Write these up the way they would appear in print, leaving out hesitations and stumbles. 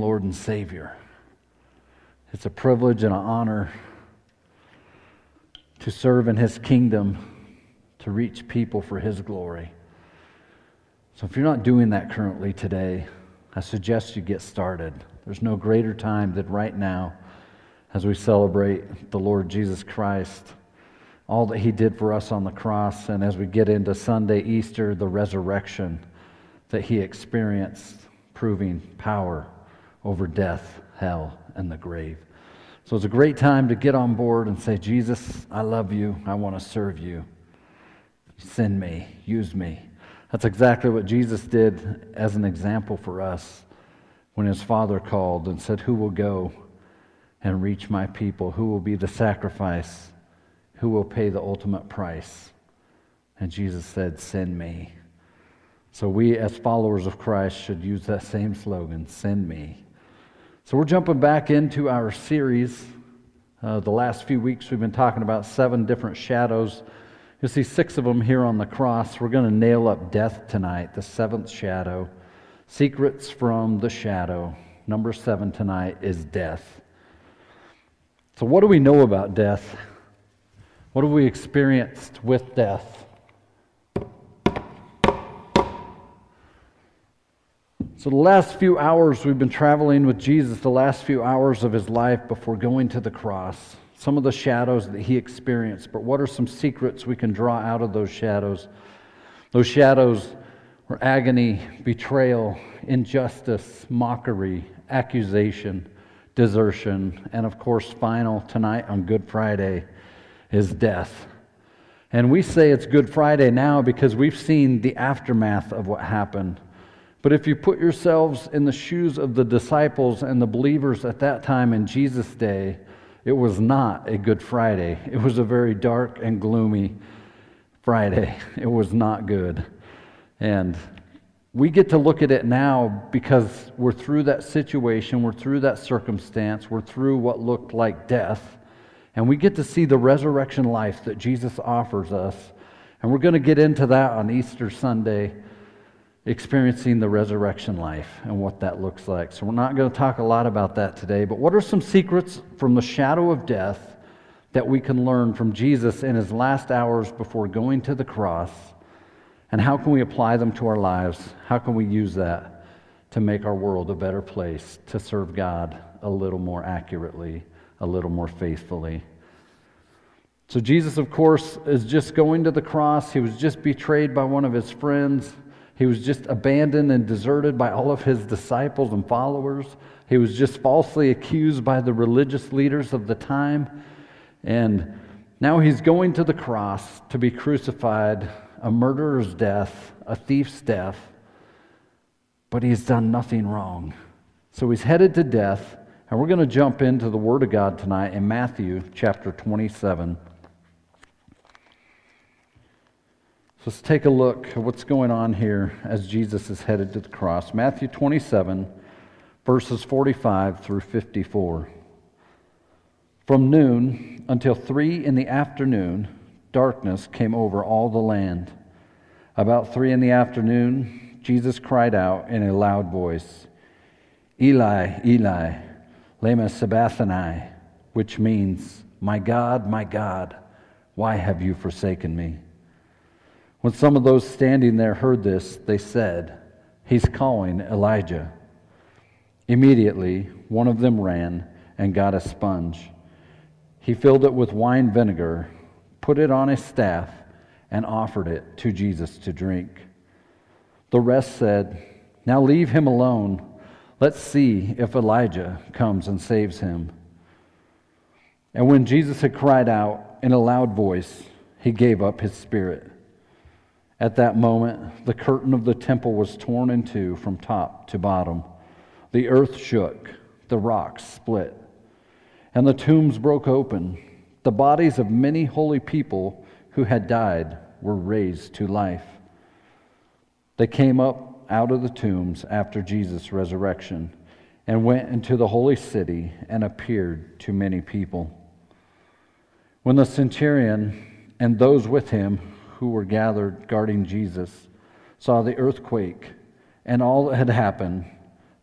Lord and Savior. It's a privilege and an honor to serve in His kingdom, to reach people for His glory. So if you're not doing that currently today, I suggest you get started. There's no greater time than right now as we celebrate the Lord Jesus Christ, all that He did for us on the cross, and as we get into Sunday, Easter, the resurrection that He experienced, proving power over death, hell, and the grave. So it's a great time to get on board and say, Jesus, I love you. I want to serve you. Send me. Use me. That's exactly what Jesus did as an example for us when His Father called and said, who will go and reach my people? Who will be the sacrifice? Who will pay the ultimate price? And Jesus said, send me. So we as followers of Christ should use that same slogan, send me. So we're jumping back into our series. The last few weeks we've been talking about 7 different shadows. You'll see 6 of them here on the cross. We're going to nail up death tonight, the 7th shadow. Secrets from the shadow. Number 7 tonight is death. So what do we know about death? What have we experienced with death? So the last few hours we've been traveling with Jesus, the last few hours of His life before going to the cross, some of the shadows that He experienced, but what are some secrets we can draw out of those shadows? Those shadows were agony, betrayal, injustice, mockery, accusation, desertion, and of course, final tonight on Good Friday is death. And we say it's Good Friday now because we've seen the aftermath of what happened. But if you put yourselves in the shoes of the disciples and the believers at that time in Jesus' day, it was not a Good Friday. It was a very dark and gloomy Friday. It was not good. And we get to look at it now because we're through that situation, we're through that circumstance, we're through what looked like death, and we get to see the resurrection life that Jesus offers us. And we're going to get into that on Easter Sunday, experiencing the resurrection life and what that looks like. So we're not going to talk a lot about that today, but what are some secrets from the shadow of death that we can learn from Jesus in His last hours before going to the cross, and how can we apply them to our lives? How can we use that to make our world a better place, to serve God a little more accurately, a little more faithfully? So Jesus, of course, is just going to the cross. He was just betrayed by one of His friends. He was just abandoned and deserted by all of His disciples and followers. He was just falsely accused by the religious leaders of the time. And now He's going to the cross to be crucified, a murderer's death, a thief's death. But He's done nothing wrong. So He's headed to death. And we're going to jump into the Word of God tonight in Matthew chapter 27. So let's take a look at what's going on here as Jesus is headed to the cross. Matthew 27, verses 45 through 54. From noon until 3 in the afternoon, darkness came over all the land. About 3 in the afternoon, Jesus cried out in a loud voice, Eli, Eli, lema sabachthani, which means, my God, why have you forsaken me? When some of those standing there heard this, they said, He's calling Elijah. Immediately, one of them ran and got a sponge. He filled it with wine vinegar, put it on his staff, and offered it to Jesus to drink. The rest said, Now leave him alone. Let's see if Elijah comes and saves him. And when Jesus had cried out in a loud voice, He gave up His spirit. At that moment, the curtain of the temple was torn in two from top to bottom. The earth shook, the rocks split, and the tombs broke open. The bodies of many holy people who had died were raised to life. They came up out of the tombs after Jesus' resurrection and went into the holy city and appeared to many people. When the centurion and those with him who were gathered guarding Jesus saw the earthquake and all that had happened,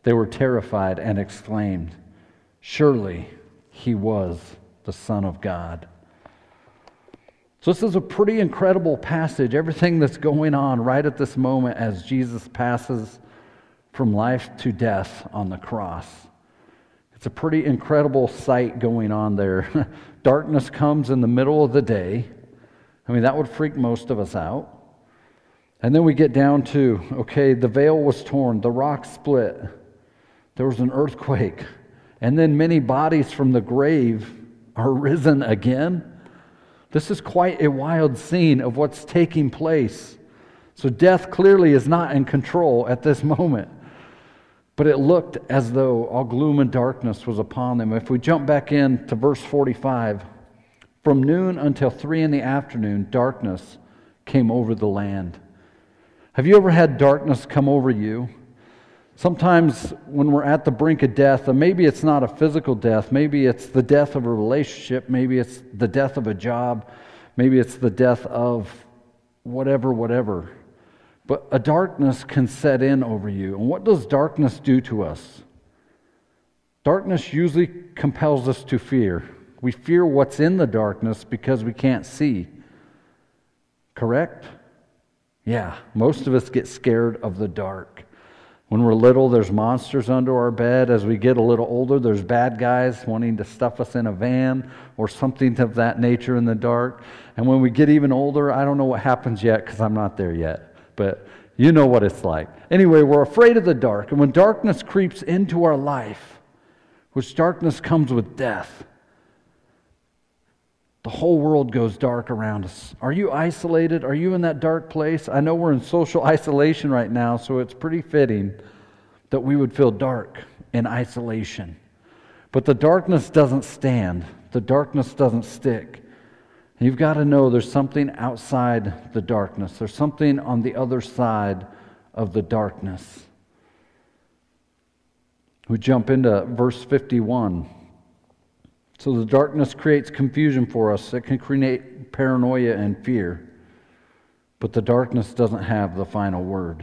They were terrified and exclaimed, "Surely he was the Son of God." So this is a pretty incredible passage, everything that's going on right at this moment as Jesus passes from life to death on the cross. It's a pretty incredible sight going on there. Darkness comes in the middle of the day. I mean, that would freak most of us out. And then we get down to, okay, the veil was torn, the rock split, there was an earthquake, and then many bodies from the grave are risen again. This is quite a wild scene of what's taking place. So death clearly is not in control at this moment. But it looked as though all gloom and darkness was upon them. If we jump back in to verse 45, from noon until 3 p.m, darkness came over the land. Have you ever had darkness come over you? Sometimes when we're at the brink of death, and maybe it's not a physical death, maybe it's the death of a relationship, maybe it's the death of a job, maybe it's the death of whatever. But a darkness can set in over you. And what does darkness do to us? Darkness usually compels us to fear. We fear what's in the darkness because we can't see. Correct? Yeah, most of us get scared of the dark. When we're little, there's monsters under our bed. As we get a little older, there's bad guys wanting to stuff us in a van or something of that nature in the dark. And when we get even older, I don't know what happens yet because I'm not there yet. But you know what it's like. Anyway, we're afraid of the dark. And when darkness creeps into our life, which darkness comes with death, the whole world goes dark around us. Are you isolated? Are you in that dark place? I know we're in social isolation right now, so it's pretty fitting that we would feel dark in isolation. But the darkness doesn't stand. The darkness doesn't stick. You've got to know there's something outside the darkness. There's something on the other side of the darkness. We jump into verse 51. So the darkness creates confusion for us. It can create paranoia and fear. But the darkness doesn't have the final word.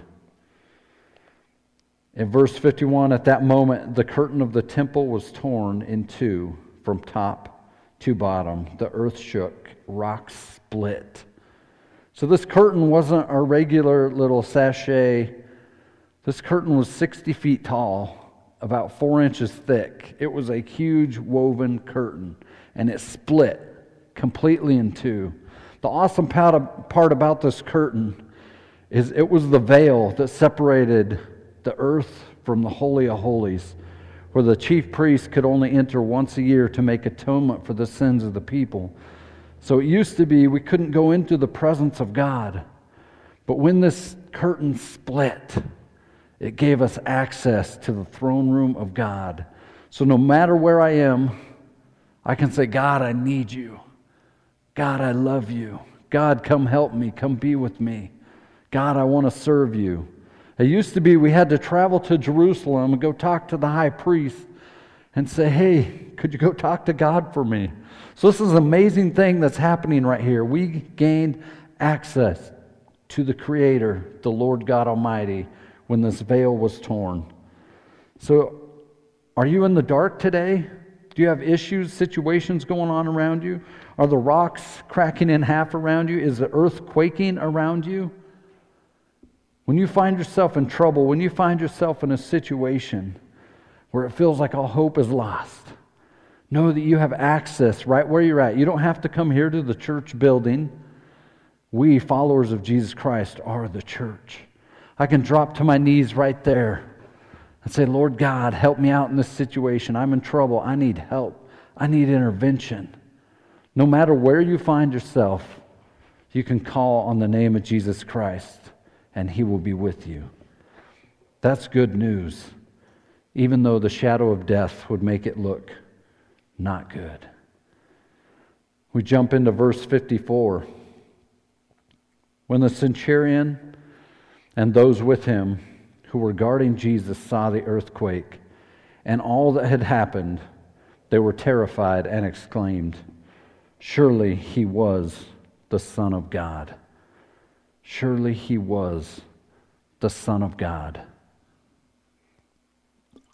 In verse 51, at that moment, the curtain of the temple was torn in two from top to bottom. The earth shook, rocks split. So this curtain wasn't a regular little sachet. This curtain was 60 feet tall, about 4 inches thick. It was a huge woven curtain, and it split completely in two. The awesome part about this curtain is it was the veil that separated the earth from the Holy of Holies, where the chief priest could only enter once a year to make atonement for the sins of the people. So it used to be we couldn't go into the presence of God. But when this curtain split, it gave us access to the throne room of God. So no matter where I am, I can say, God, I need you. God, I love you. God, come help me. Come be with me. God, I want to serve you. It used to be we had to travel to Jerusalem and go talk to the high priest and say, hey, could you go talk to God for me? So this is an amazing thing that's happening right here. We gained access to the Creator, the Lord God Almighty, when this veil was torn. So are you in the dark today? Do you have issues, situations going on around you? Are the rocks cracking in half around you? Is the earth quaking around you? When you find yourself in trouble, when you find yourself in a situation where it feels like all hope is lost, know that you have access right where you're at. You don't have to come here to the church building. We, followers of Jesus Christ, are the church. I can drop to my knees right there and say, Lord God, help me out in this situation. I'm in trouble. I need help. I need intervention. No matter where you find yourself, you can call on the name of Jesus Christ, and He will be with you. That's good news, even though the shadow of death would make it look not good. We jump into verse 54. When the centurion and those with him who were guarding Jesus saw the earthquake and all that had happened, they were terrified and exclaimed, "Surely he was the Son of God." Surely he was the Son of God.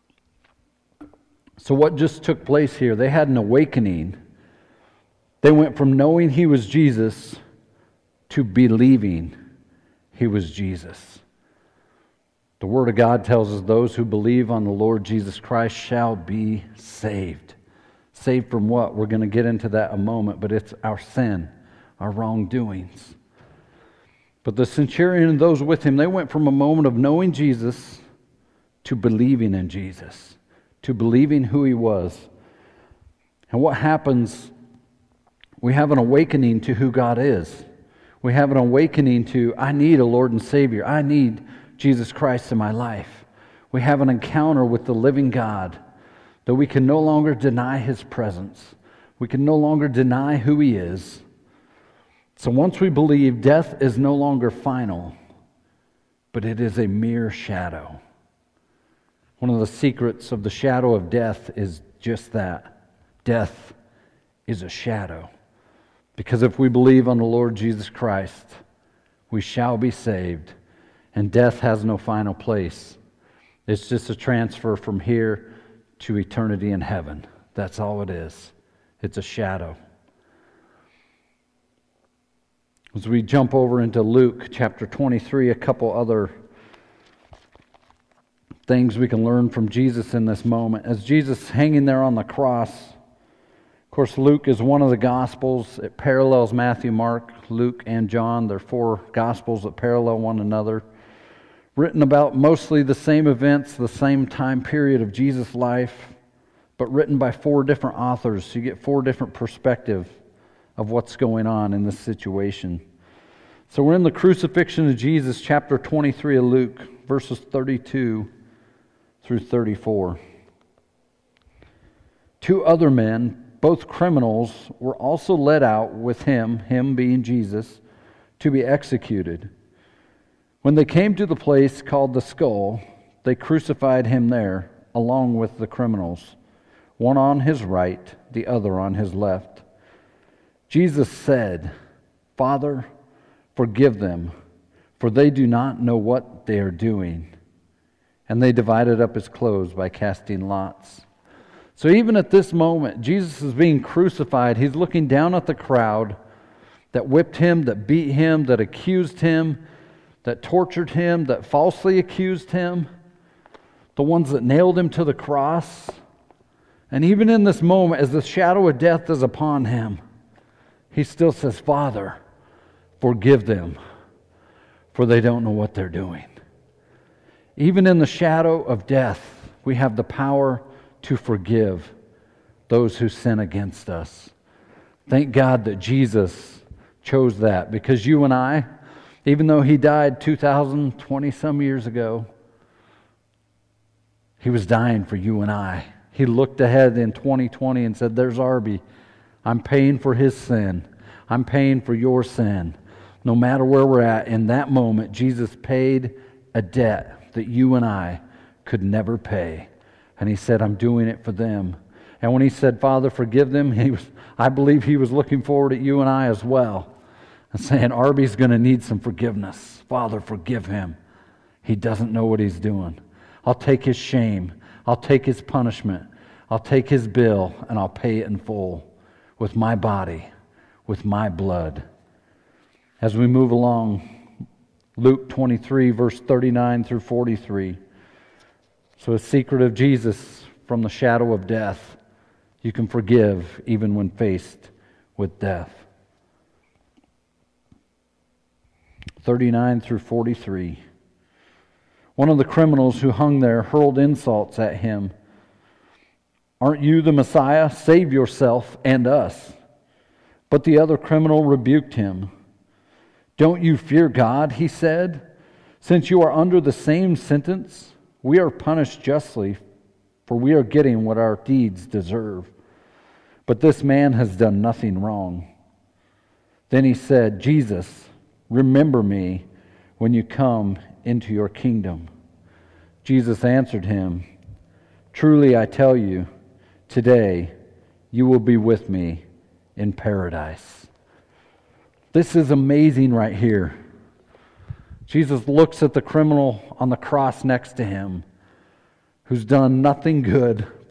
So what just took place here? They had an awakening. They went from knowing he was Jesus to believing he was Jesus. The Word of God tells us those who believe on the Lord Jesus Christ shall be saved. Saved from what? We're going to get into that in a moment, but it's our sin, our wrongdoings. But the centurion and those with him, they went from a moment of knowing Jesus to believing in Jesus, to believing who he was. And what happens, we have an awakening to who God is. We have an awakening to, I need a Lord and Savior. I need Jesus Christ in my life. We have an encounter with the living God, that we can no longer deny his presence. We can no longer deny who he is. So once we believe, death is no longer final, but it is a mere shadow. One of the secrets of the shadow of death is just that. Death is a shadow. Because if we believe on the Lord Jesus Christ, we shall be saved, and death has no final place. It's just a transfer from here to eternity in heaven. That's all it is. It's a shadow. As we jump over into Luke chapter 23, a couple other things we can learn from Jesus in this moment. As Jesus is hanging there on the cross, of course, Luke is one of the Gospels. It parallels Matthew, Mark, Luke, and John. They're four Gospels that parallel one another. Written about mostly the same events, the same time period of Jesus' life, but written by four different authors. So you get four different perspectives of what's going on in this situation. So we're in the crucifixion of Jesus, chapter 23 of Luke, verses 32 through 34. Two other men, both criminals, were also led out with him being Jesus, to be executed. When they came to the place called the Skull, they crucified him there, along with the criminals, one on his right, the other on his left. Jesus said, "Father, forgive them, for they do not know what they are doing." And they divided up his clothes by casting lots. So even at this moment, Jesus is being crucified. He's looking down at the crowd that whipped him, that beat him, that accused him, that tortured him, that falsely accused him, the ones that nailed him to the cross. And even in this moment, as the shadow of death is upon him, he still says, "Father, forgive them, for they don't know what they're doing." Even in the shadow of death, we have the power to forgive those who sin against us. Thank God that Jesus chose that, because you and I, even though he died 2020 some years ago, he was dying for you and I. He looked ahead in 2020 and said, "There's Arby. I'm paying for his sin. I'm paying for your sin." No matter where we're at, in that moment, Jesus paid a debt that you and I could never pay. And he said, "I'm doing it for them." And when he said, "Father, forgive them," I believe he was looking forward at you and I as well, and saying, Arby's going to need some forgiveness. Father, forgive him. He doesn't know what he's doing. I'll take his shame. I'll take his punishment. I'll take his bill, and I'll pay it in full with my body, with my blood. As we move along, Luke 23, verse 39 through 43. So a secret of Jesus from the shadow of death. You can forgive even when faced with death. 39 through 43. One of the criminals who hung there hurled insults at him. "Aren't you the Messiah? Save yourself and us." But the other criminal rebuked him. "Don't you fear God," he said, "since you are under the same sentence? We are punished justly, for we are getting what our deeds deserve. But this man has done nothing wrong." Then he said, "Jesus, remember me when you come into your kingdom." Jesus answered him, "Truly I tell you, today you will be with me in paradise." This is amazing right here. Jesus looks at the criminal on the cross next to him, who's done nothing good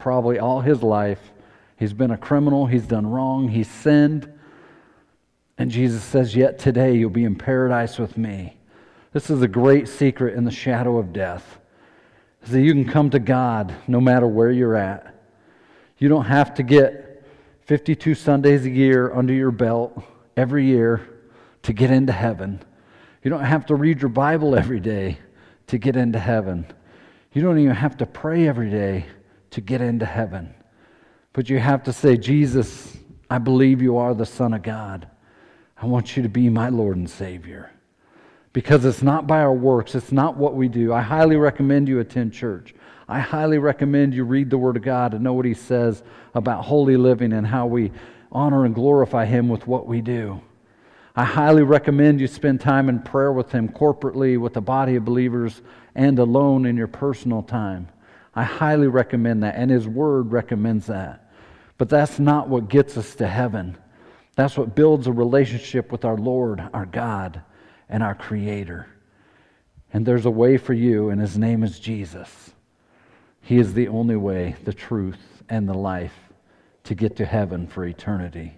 probably all his life. He's been a criminal. He's done wrong. He's sinned. And Jesus says, yet today you'll be in paradise with me. This is a great secret in the shadow of death. Is that you can come to God no matter where you're at. You don't have to get 52 Sundays a year under your belt every year to get into heaven. You don't have to read your Bible every day to get into heaven. You don't even have to pray every day to get into heaven. But you have to say, Jesus, I believe you are the Son of God. I want you to be my Lord and Savior. Because it's not by our works. It's not what we do. I highly recommend you attend church. I highly recommend you read the Word of God and know what He says about holy living and how we honor and glorify Him with what we do. I highly recommend you spend time in prayer with Him corporately, with the body of believers, and alone in your personal time. I highly recommend that, and His Word recommends that. But that's not what gets us to heaven. That's what builds a relationship with our Lord, our God, and our Creator. And there's a way for you, and His name is Jesus. He is the only way, the truth, and the life to get to heaven for eternity.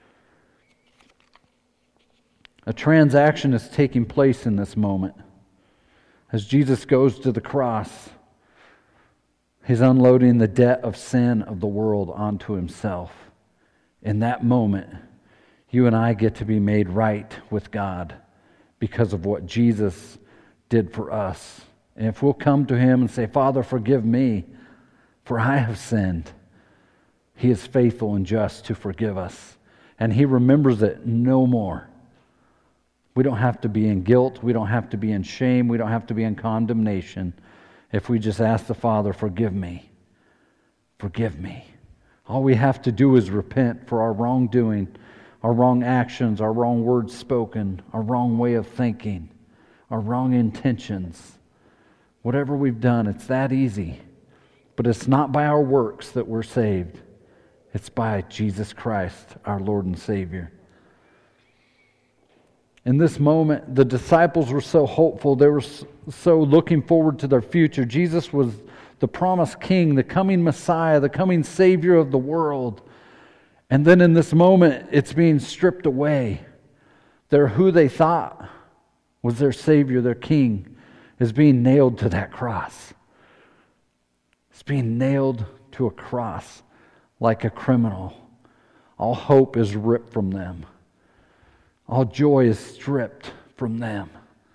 A transaction is taking place in this moment. As Jesus goes to the cross, He's unloading the debt of sin of the world onto Himself. In that moment, you and I get to be made right with God because of what Jesus did for us. And if we'll come to Him and say, Father, forgive me, for I have sinned, He is faithful and just to forgive us. And He remembers it no more. We don't have to be in guilt. We don't have to be in shame. We don't have to be in condemnation. If we just ask the Father, forgive me. Forgive me. All we have to do is repent for our wrongdoing, our wrong actions, our wrong words spoken, our wrong way of thinking, our wrong intentions. Whatever we've done, it's that easy. But it's not by our works that we're saved. It's by Jesus Christ, our Lord and Savior. In this moment, the disciples were so hopeful. They were so looking forward to their future. Jesus was the promised King, the coming Messiah, the coming Savior of the world. And then in this moment, it's being stripped away. They're who they thought was their Savior, their King, is being nailed to that cross. It's being nailed to a cross like a criminal. All hope is ripped from them. All joy is stripped from them.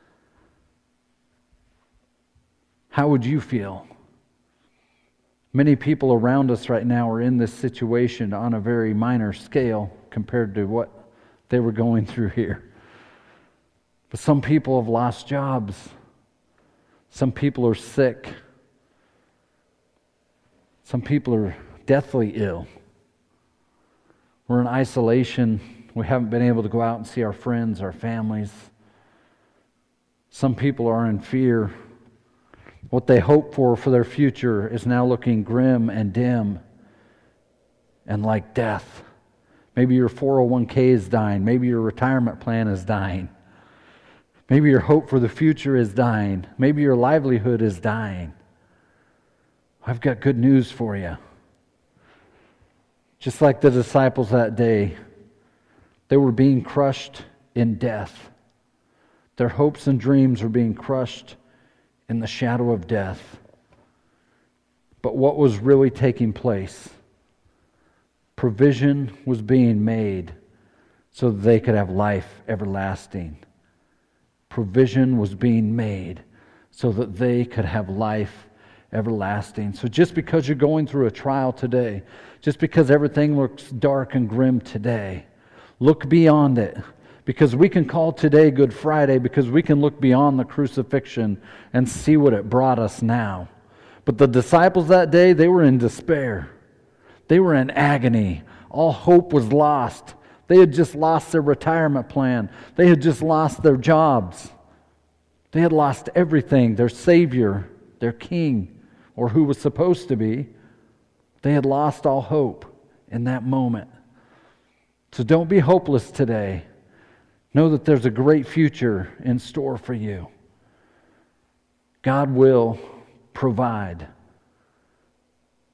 How would you feel? Many people around us right now are in this situation on a very minor scale compared to what they were going through here. But some people have lost jobs. Some people are sick. Some people are deathly ill. We're in isolation. We haven't been able to go out and see our friends, our families. Some people are in fear. What they hope for their future is now looking grim and dim and like death. Maybe your 401k is dying. Maybe your retirement plan is dying. Maybe your hope for the future is dying. Maybe your livelihood is dying. I've got good news for you. Just like the disciples that day, they were being crushed in death. Their hopes and dreams were being crushed in the shadow of death. But what was really taking place? Provision was being made so that they could have life everlasting. Provision was being made so that they could have life everlasting. So just because you're going through a trial today, just because everything looks dark and grim today, look beyond it. Because we can call today Good Friday because we can look beyond the crucifixion and see what it brought us now. But the disciples that day, they were in despair. They were in agony. All hope was lost. They had just lost their retirement plan. They had just lost their jobs. They had lost everything. Their Savior, their King, or who was supposed to be. They had lost all hope in that moment. So don't be hopeless today. Know that there's a great future in store for you. God will provide.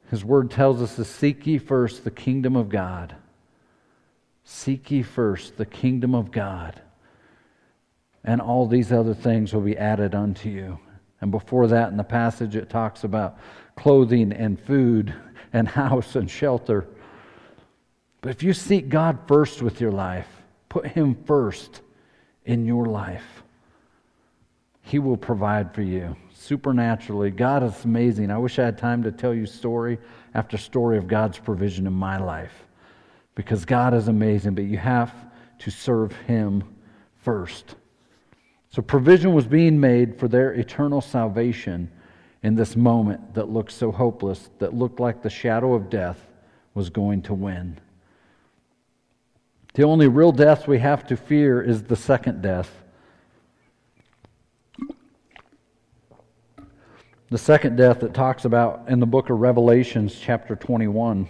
His word tells us to seek ye first the kingdom of God. Seek ye first the kingdom of God, and all these other things will be added unto you. And before that in the passage it talks about clothing and food and house and shelter. But if you seek God first with your life, put Him first in your life, He will provide for you supernaturally. God is amazing. I wish I had time to tell you story after story of God's provision in my life, because God is amazing, but you have to serve Him first. So provision was being made for their eternal salvation in this moment that looked so hopeless, that looked like the shadow of death was going to win. The only real death we have to fear is the second death. The second death that talks about in the book of Revelations, chapter 21.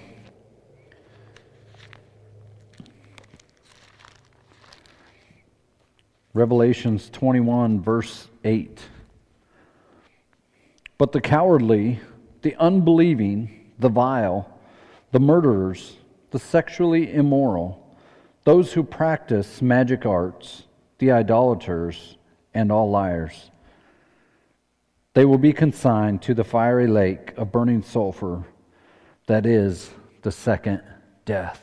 Revelations 21, verse 8. But the cowardly, the unbelieving, the vile, the murderers, the sexually immoral, those who practice magic arts, the idolaters, and all liars, they will be consigned to the fiery lake of burning sulfur, that is, the second death.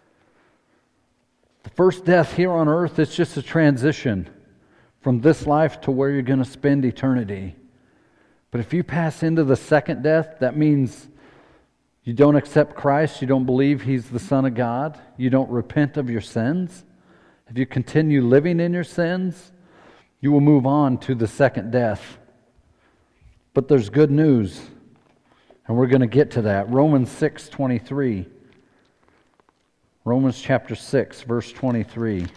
The first death here on earth is just a transition from this life to where you're going to spend eternity. But if you pass into the second death, that means you don't accept Christ, you don't believe He's the Son of God, you don't repent of your sins. If you continue living in your sins, you will move on to the second death. But there's good news, and we're going to get to that. Romans 6:23. Romans chapter 6, verse 23.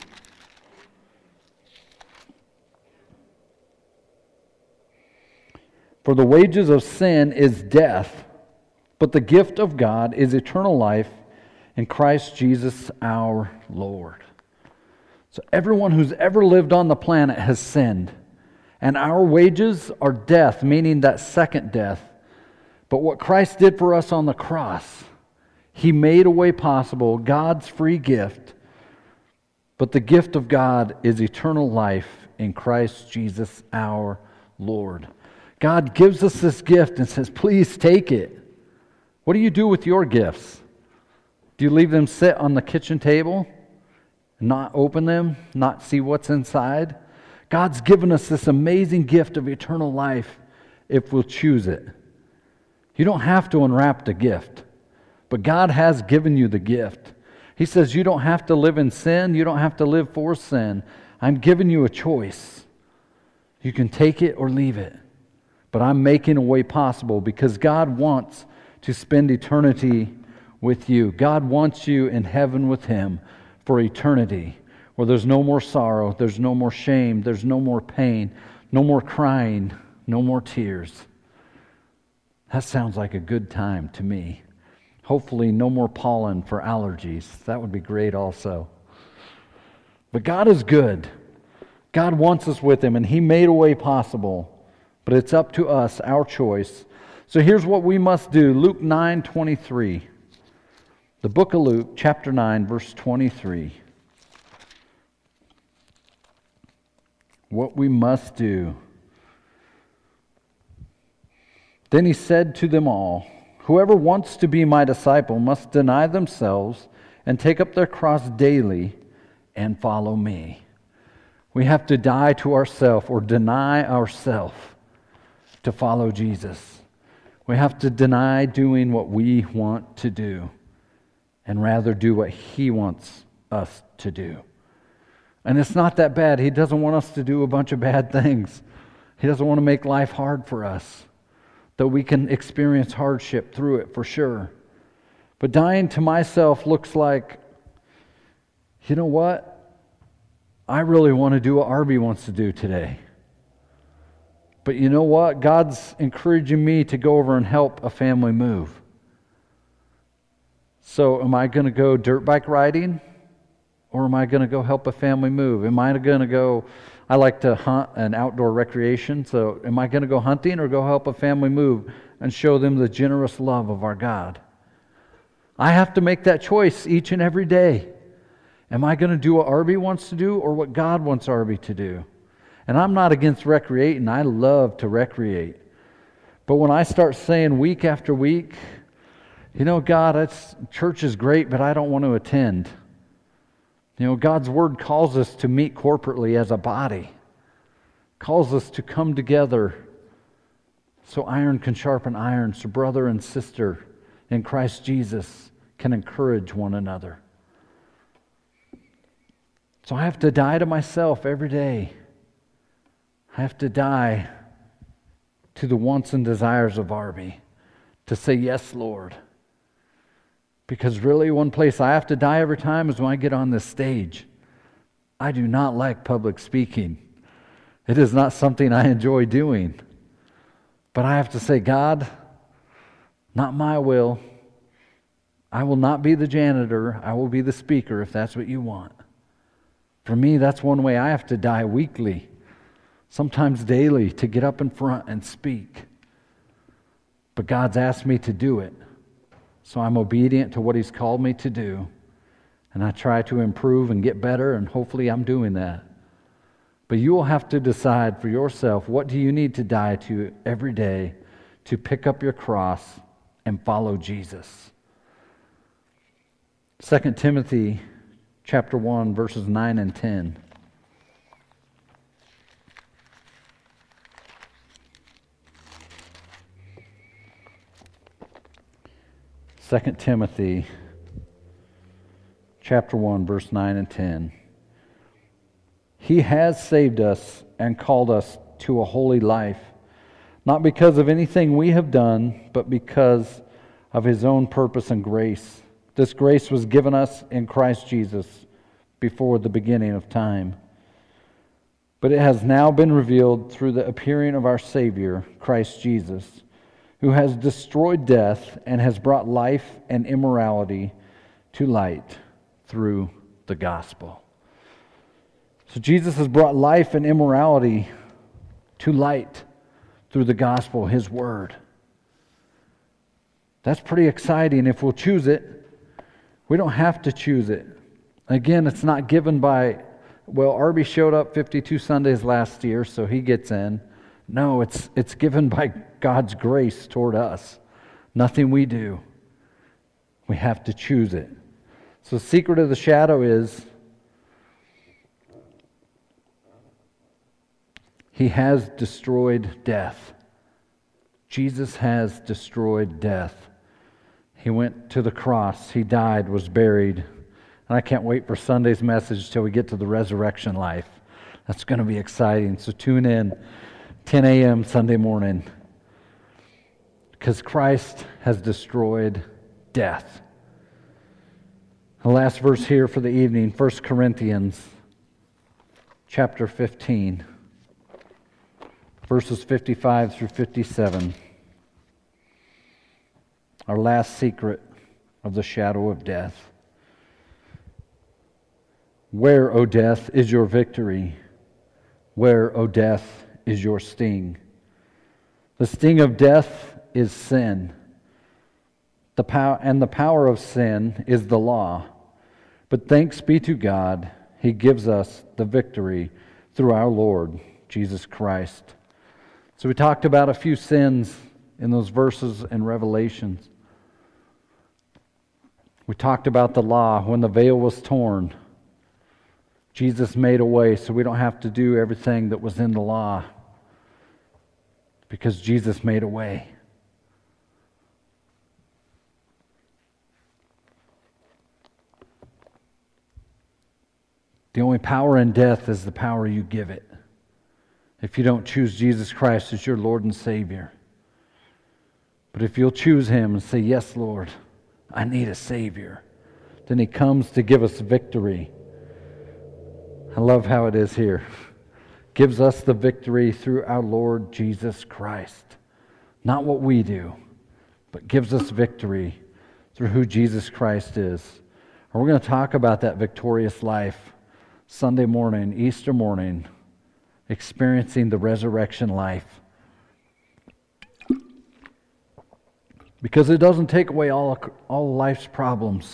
For the wages of sin is death, but the gift of God is eternal life in Christ Jesus our Lord. So everyone who's ever lived on the planet has sinned. And our wages are death, meaning that second death. But what Christ did for us on the cross, He made a way possible, God's free gift. But the gift of God is eternal life in Christ Jesus our Lord. God gives us this gift and says, please take it. What do you do with your gifts? Do you leave them sit on the kitchen table, not open them, not see what's inside? God's given us this amazing gift of eternal life if we'll choose it. You don't have to unwrap the gift, but God has given you the gift. He says you don't have to live in sin, you don't have to live for sin. I'm giving you a choice. You can take it or leave it, but I'm making a way possible because God wants to spend eternity with you. God wants you in heaven with Him for eternity, where there's no more sorrow, there's no more shame, there's no more pain, no more crying, no more tears. That sounds like a good time to me. Hopefully no more pollen for allergies. That would be great also. But God is good. God wants us with Him, and He made a way possible. But it's up to us, our choice. So here's what we must do. Luke 9:23. The book of Luke, chapter 9, verse 23. What we must do. Then He said to them all, whoever wants to be my disciple must deny themselves and take up their cross daily and follow me. We have to die to ourselves or deny ourselves to follow Jesus. We have to deny doing what we want to do and rather do what He wants us to do. And it's not that bad. He doesn't want us to do a bunch of bad things. He doesn't want to make life hard for us, though we can experience hardship through it for sure. But dying to myself looks like, you know what? I really want to do what Arby wants to do today. But you know what? God's encouraging me to go over and help a family move. So am I going to go dirt bike riding? Or am I going to go help a family move? Am I going to go, I like to hunt and outdoor recreation, so am I going to go hunting or go help a family move and show them the generous love of our God. I have to make that choice each and every day. Am I going to do what Arby wants to do or what God wants Arby to do? And I'm not against recreating. I love to recreate. But when I start saying week after week, God, church is great, but I don't want to attend. God's Word calls us to meet corporately as a body, calls us to come together so iron can sharpen iron, so brother and sister in Christ Jesus can encourage one another. So I have to die to myself every day. I have to die to the wants and desires of Arby, to say, yes, Lord. Because really, one place I have to die every time is when I get on this stage. I do not like public speaking. It is not something I enjoy doing. But I have to say, God, not my will. I will not be the janitor. I will be the speaker if that's what you want. For me, that's one way I have to die weekly, sometimes daily, to get up in front and speak. But God's asked me to do it. So I'm obedient to what He's called me to do. And I try to improve and get better, and hopefully I'm doing that. But you will have to decide for yourself, what do you need to die to every day to pick up your cross and follow Jesus? 2 Timothy chapter 1, verses 9 and 10. Second Timothy chapter 1, verse 9 and 10. He has saved us and called us to a holy life, not because of anything we have done, but because of His own purpose and grace. This grace was given us in Christ Jesus before the beginning of time. But it has now been revealed through the appearing of our Savior, Christ Jesus, who has destroyed death and has brought life and immorality to light through the gospel. So Jesus has brought life and immorality to light through the gospel, His Word. That's pretty exciting if we'll choose it. We don't have to choose it. Again, it's not given by, Arby showed up 52 Sundays last year, so he gets in. No, it's given by God's grace toward us. Nothing we do. We have to choose it. So the secret of the shadow is He has destroyed death. Jesus has destroyed death. He went to the cross. He died, was buried. And I can't wait for Sunday's message till we get to the resurrection life. That's going to be exciting. So tune in 10 a.m. Sunday morning. Because Christ has destroyed death. The last verse here for the evening, 1 Corinthians chapter 15, verses 55 through 57. Our last secret of the shadow of death. Where, O death, is your victory? Where, O death, is your sting? The sting of death is sin. The power of sin is the law. But thanks be to God, He gives us the victory through our Lord Jesus Christ. So we talked about a few sins in those verses in Revelations. We talked about the law. When the veil was torn, Jesus made a way so we don't have to do everything that was in the law, because Jesus made a way. The only power in death is the power you give it. If you don't choose Jesus Christ as your Lord and Savior. But if you'll choose Him and say, yes, Lord, I need a Savior, then He comes to give us victory. I love how it is here. Gives us the victory through our Lord Jesus Christ. Not what we do, but gives us victory through who Jesus Christ is. And we're going to talk about that victorious life Sunday morning, Easter morning, experiencing the resurrection life. Because it doesn't take away all life's problems,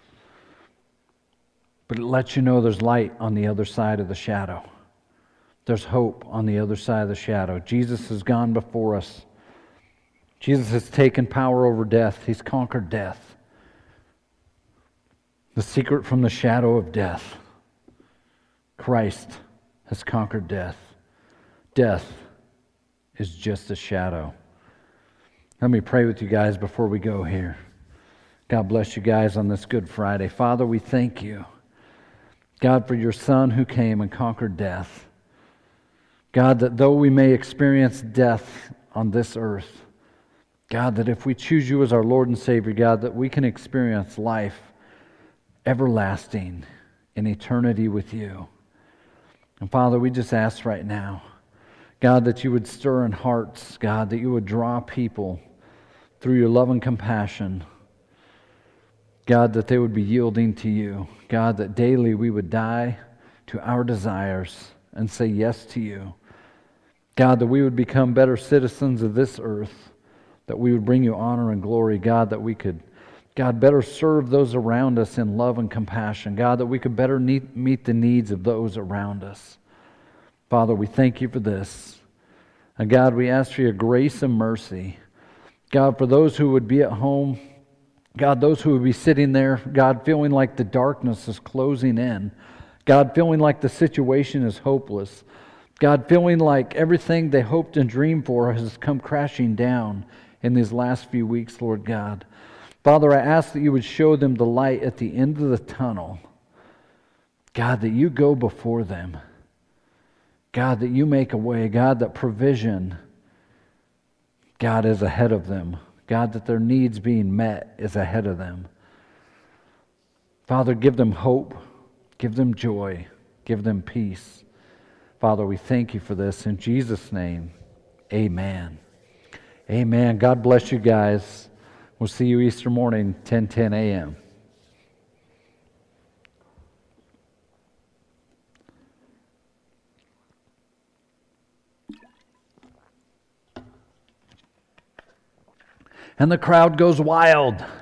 but it lets you know there's light on the other side of the shadow. There's hope on the other side of the shadow. Jesus has gone before us. Jesus has taken power over death. He's conquered death. The secret from the shadow of death. Christ has conquered death. Death is just a shadow. Let me pray with you guys before we go here. God bless you guys on this Good Friday. Father, we thank you, God, for your Son who came and conquered death. God, that though we may experience death on this earth, God, that if we choose you as our Lord and Savior, God, that we can experience life everlasting in eternity with you. And Father, we just ask right now, God, that you would stir in hearts, God, that you would draw people through your love and compassion. God, that they would be yielding to you. God, that daily we would die to our desires and say yes to you. God, that we would become better citizens of this earth, that we would bring you honor and glory. God, that we could, God, better serve those around us in love and compassion. God, that we could better meet the needs of those around us. Father, we thank you for this. And God, we ask for your grace and mercy. God, for those who would be at home, God, those who would be sitting there, God, feeling like the darkness is closing in. God, feeling like the situation is hopeless. God, feeling like everything they hoped and dreamed for has come crashing down in these last few weeks, Lord God. Father, I ask that you would show them the light at the end of the tunnel. God, that you go before them. God, that you make a way. God, that provision, God, is ahead of them. God, that their needs being met is ahead of them. Father, give them hope. Give them joy. Give them peace. Father, we thank you for this. In Jesus' name, amen. Amen. God bless you guys. We'll see you Easter morning, 10:10 a.m. And the crowd goes wild.